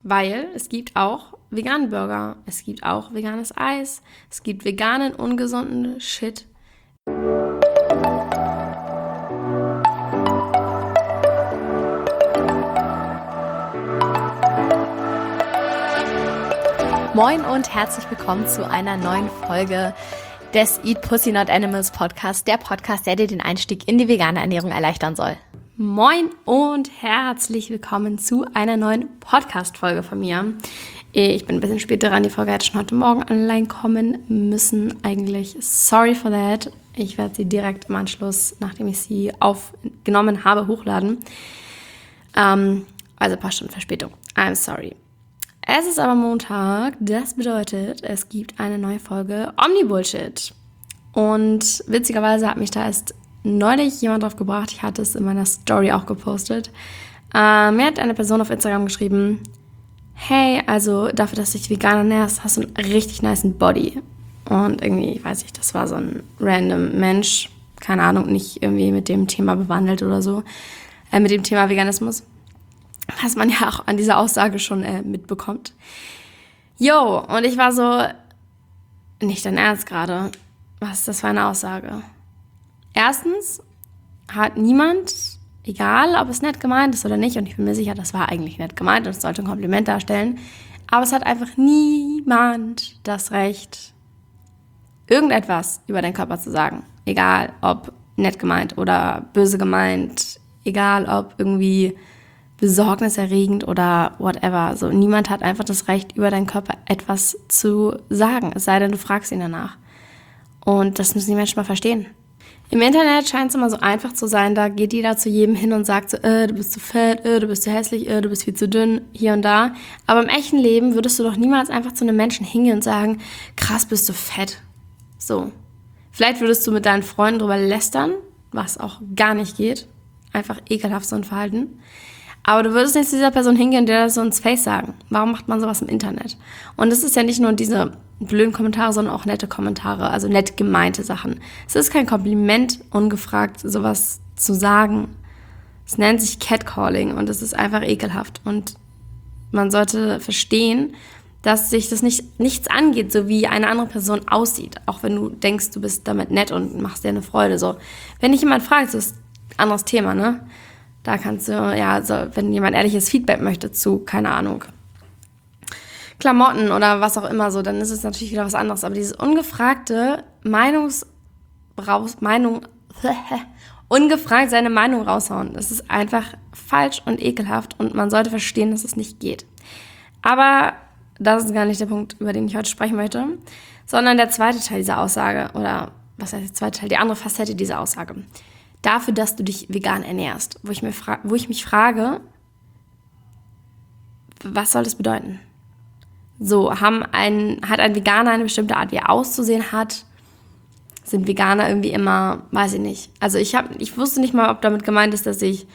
Weil es gibt auch veganen Burger, es gibt auch veganes Eis, es gibt veganen, ungesunden Shit. Moin und herzlich willkommen zu einer neuen Folge des Eat Pussy Not Animals Podcast, der Podcast, der dir den Einstieg in die vegane Ernährung erleichtern soll. Moin und herzlich willkommen zu einer neuen Podcast-Folge von mir. Ich bin ein bisschen später dran, die Folge hätte schon heute Morgen online kommen müssen. Eigentlich sorry for that. Ich werde sie direkt im Anschluss, nachdem ich sie aufgenommen habe, hochladen. Also ein paar Stunden Verspätung. I'm sorry. Es ist aber Montag, das bedeutet, es gibt eine neue Folge Omni-Bullshit. Und witzigerweise hat mich da erst neulich jemand drauf gebracht, ich hatte es in meiner Story auch gepostet. Mir hat eine Person auf Instagram geschrieben, hey, also dafür, dass du dich vegan ernährst, hast du einen richtig nicen Body. Und irgendwie, ich weiß nicht, das war so ein random Mensch, keine Ahnung, nicht irgendwie mit dem Thema bewandelt oder so, mit dem Thema Veganismus. Was man ja auch an dieser Aussage schon mitbekommt. Jo, und ich war so, nicht dein Ernst gerade, was ist das für eine Aussage? Erstens hat niemand, egal ob es nett gemeint ist oder nicht, und ich bin mir sicher, das war eigentlich nett gemeint und es sollte ein Kompliment darstellen, aber es hat einfach niemand das Recht, irgendetwas über deinen Körper zu sagen. Egal ob nett gemeint oder böse gemeint, egal ob irgendwie besorgniserregend oder whatever. So, niemand hat einfach das Recht, über deinen Körper etwas zu sagen, es sei denn, du fragst ihn danach. Und das müssen die Menschen mal verstehen. Im Internet scheint es immer so einfach zu sein, da geht jeder zu jedem hin und sagt so, du bist zu fett, du bist zu hässlich, du bist viel zu dünn, hier und da. Aber im echten Leben würdest du doch niemals einfach zu einem Menschen hingehen und sagen, krass, bist du fett. So. Vielleicht würdest du mit deinen Freunden drüber lästern, was auch gar nicht geht. Einfach ekelhaft so ein Verhalten. Aber du würdest nicht zu dieser Person hingehen und dir das so ins Face sagen. Warum macht man sowas im Internet? Und es ist ja nicht nur diese blöden Kommentare, sondern auch nette Kommentare, also nett gemeinte Sachen. Es ist kein Kompliment, ungefragt sowas zu sagen. Es nennt sich Catcalling und es ist einfach ekelhaft. Und man sollte verstehen, dass sich das nichts angeht, so wie eine andere Person aussieht. Auch wenn du denkst, du bist damit nett und machst dir eine Freude. So, wenn dich jemand fragt, das ist ein anderes Thema, ne? Da kannst du, wenn jemand ehrliches Feedback möchte zu, keine Ahnung, Klamotten oder was auch immer so, dann ist es natürlich wieder was anderes. Aber dieses ungefragte ungefragt seine Meinung raushauen, das ist einfach falsch und ekelhaft und man sollte verstehen, dass es nicht geht. Aber das ist gar nicht der Punkt, über den ich heute sprechen möchte, sondern der zweite Teil dieser Aussage oder was heißt der zweite Teil, die andere Facette dieser Aussage. Dafür, dass du dich vegan ernährst, wo ich mich frage, was soll das bedeuten? So, hat ein Veganer eine bestimmte Art, wie er auszusehen hat? Sind Veganer irgendwie immer, weiß ich nicht. Also ich wusste nicht mal, ob damit gemeint ist, dass ich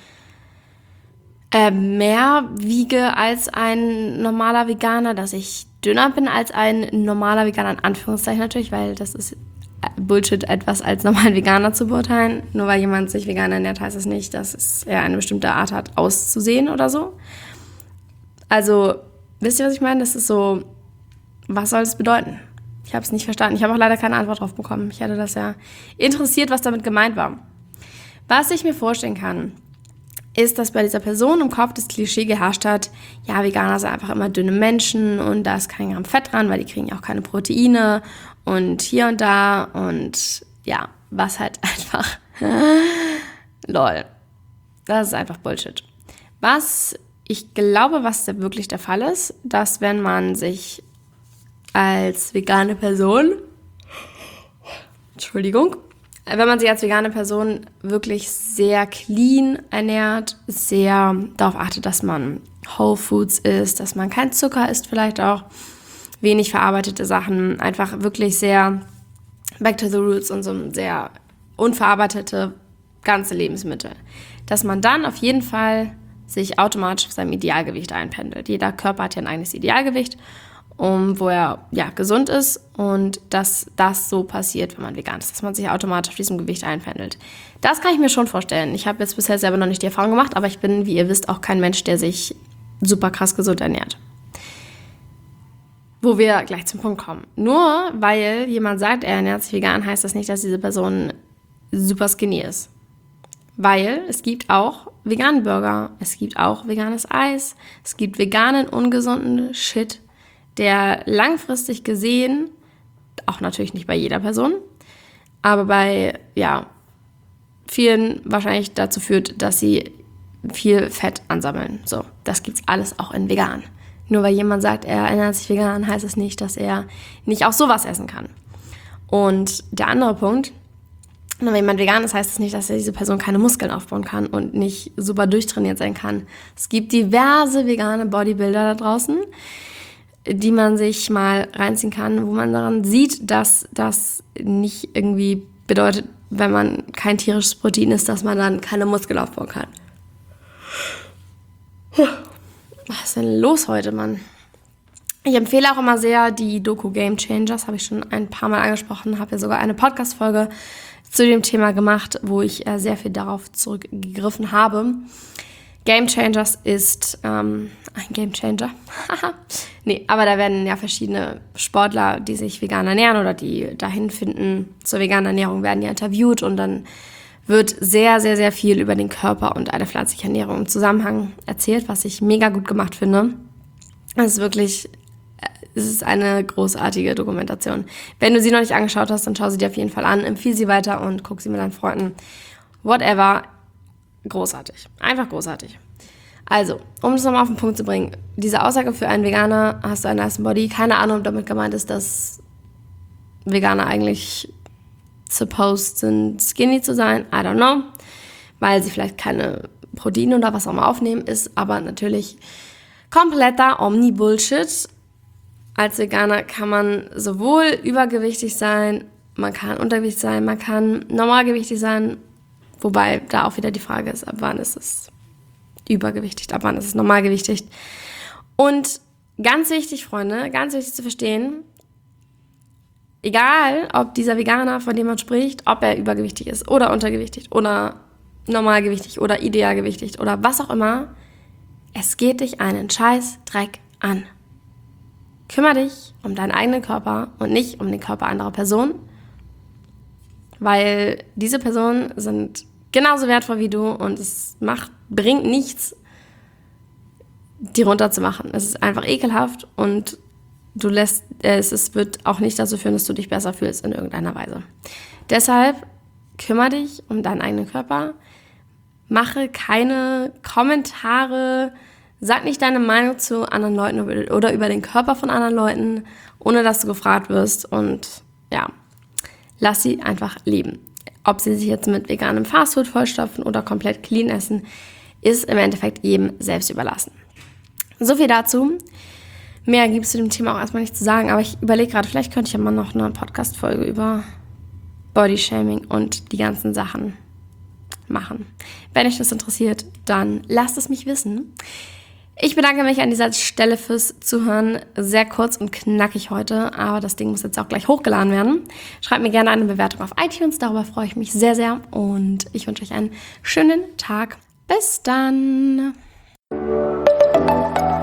mehr wiege als ein normaler Veganer, dass ich dünner bin als ein normaler Veganer, in Anführungszeichen natürlich, weil das ist Bullshit, etwas als normalen Veganer zu beurteilen. Nur weil jemand sich vegan ernährt, heißt es nicht, dass er eine bestimmte Art hat, auszusehen oder so. Also, wisst ihr, was ich meine? Das ist so, was soll das bedeuten? Ich habe es nicht verstanden. Ich habe auch leider keine Antwort drauf bekommen. Ich hätte das ja interessiert, was damit gemeint war. Was ich mir vorstellen kann, ist, dass bei dieser Person im Kopf das Klischee geherrscht hat, ja, Veganer sind einfach immer dünne Menschen und da ist kein Gramm Fett dran, weil die kriegen ja auch keine Proteine und hier und da und ja, was halt einfach, lol, das ist einfach Bullshit. Was ich glaube, was da wirklich der Fall ist, dass wenn man sich als vegane Person, wenn man sich als vegane Person wirklich sehr clean ernährt, sehr darauf achtet, dass man Whole Foods isst, dass man kein Zucker isst, vielleicht auch wenig verarbeitete Sachen, einfach wirklich sehr back to the roots und so sehr unverarbeitete ganze Lebensmittel. Dass man dann auf jeden Fall sich automatisch auf seinem Idealgewicht einpendelt. Jeder Körper hat ja ein eigenes Idealgewicht, wo er gesund ist und dass das so passiert, wenn man vegan ist, dass man sich automatisch auf diesem Gewicht einpendelt. Das kann ich mir schon vorstellen. Ich habe jetzt bisher selber noch nicht die Erfahrung gemacht, aber ich bin, wie ihr wisst, auch kein Mensch, der sich super krass gesund ernährt. wo wir gleich zum Punkt kommen. Nur weil jemand sagt, er ernährt sich vegan, heißt das nicht, dass diese Person super skinny ist. Weil es gibt auch veganen Burger, es gibt auch veganes Eis, es gibt veganen, ungesunden Shit, der langfristig gesehen, auch natürlich nicht bei jeder Person, aber bei vielen wahrscheinlich dazu führt, dass sie viel Fett ansammeln. So, das gibt's alles auch in vegan. Nur weil jemand sagt, er ernährt sich vegan, heißt es nicht, dass er nicht auch sowas essen kann. Und der andere Punkt, wenn jemand vegan ist, heißt es nicht, dass diese Person keine Muskeln aufbauen kann und nicht super durchtrainiert sein kann. Es gibt diverse vegane Bodybuilder da draußen, die man sich mal reinziehen kann, wo man daran sieht, dass das nicht irgendwie bedeutet, wenn man kein tierisches Protein isst, dass man dann keine Muskeln aufbauen kann. Was ist denn los heute, Mann? Ich empfehle auch immer sehr die Doku Game Changers, habe ich schon ein paar Mal angesprochen, habe ja sogar eine Podcast-Folge zu dem Thema gemacht, wo ich sehr viel darauf zurückgegriffen habe. Game Changers ist ein Game Changer. Nee, aber da werden ja verschiedene Sportler, die sich vegan ernähren oder die dahin finden zur veganen Ernährung, werden ja interviewt und dann wird sehr, sehr, sehr viel über den Körper und eine pflanzliche Ernährung im Zusammenhang erzählt, was ich mega gut gemacht finde. Es ist eine großartige Dokumentation. Wenn du sie noch nicht angeschaut hast, dann schau sie dir auf jeden Fall an, empfehle sie weiter und guck sie mit deinen Freunden. Whatever. Großartig. Einfach großartig. Also, um es nochmal auf den Punkt zu bringen, diese Aussage für einen Veganer, hast du einen nice Body, keine Ahnung, ob damit gemeint ist, dass Veganer eigentlich supposed sind, skinny zu sein, I don't know, weil sie vielleicht keine Proteine oder was auch immer aufnehmen, ist aber natürlich kompletter Omni-Bullshit. Als Veganer kann man sowohl übergewichtig sein, man kann untergewichtig sein, man kann normalgewichtig sein, wobei da auch wieder die Frage ist, ab wann ist es übergewichtig, ab wann ist es normalgewichtig. Und ganz wichtig, Freunde, ganz wichtig zu verstehen, egal, ob dieser Veganer, von dem man spricht, ob er übergewichtig ist oder untergewichtig oder normalgewichtig oder idealgewichtig oder was auch immer, es geht dich einen Scheißdreck an. Kümmere dich um deinen eigenen Körper und nicht um den Körper anderer Personen, weil diese Personen sind genauso wertvoll wie du und es bringt nichts, die runterzumachen. Es ist einfach ekelhaft und es wird auch nicht dazu führen, dass du dich besser fühlst in irgendeiner Weise. Deshalb kümmere dich um deinen eigenen Körper, mache keine Kommentare, sag nicht deine Meinung zu anderen Leuten oder über den Körper von anderen Leuten, ohne dass du gefragt wirst und lass sie einfach leben. Ob sie sich jetzt mit veganem Fastfood vollstopfen oder komplett clean essen, ist im Endeffekt jedem selbst überlassen. So viel dazu. Mehr gibt es zu dem Thema auch erstmal nicht zu sagen, aber ich überlege gerade, vielleicht könnte ich ja mal noch eine Podcast-Folge über Bodyshaming und die ganzen Sachen machen. Wenn euch das interessiert, dann lasst es mich wissen. Ich bedanke mich an dieser Stelle fürs Zuhören. Sehr kurz und knackig heute, aber das Ding muss jetzt auch gleich hochgeladen werden. Schreibt mir gerne eine Bewertung auf iTunes, darüber freue ich mich sehr, sehr und ich wünsche euch einen schönen Tag. Bis dann!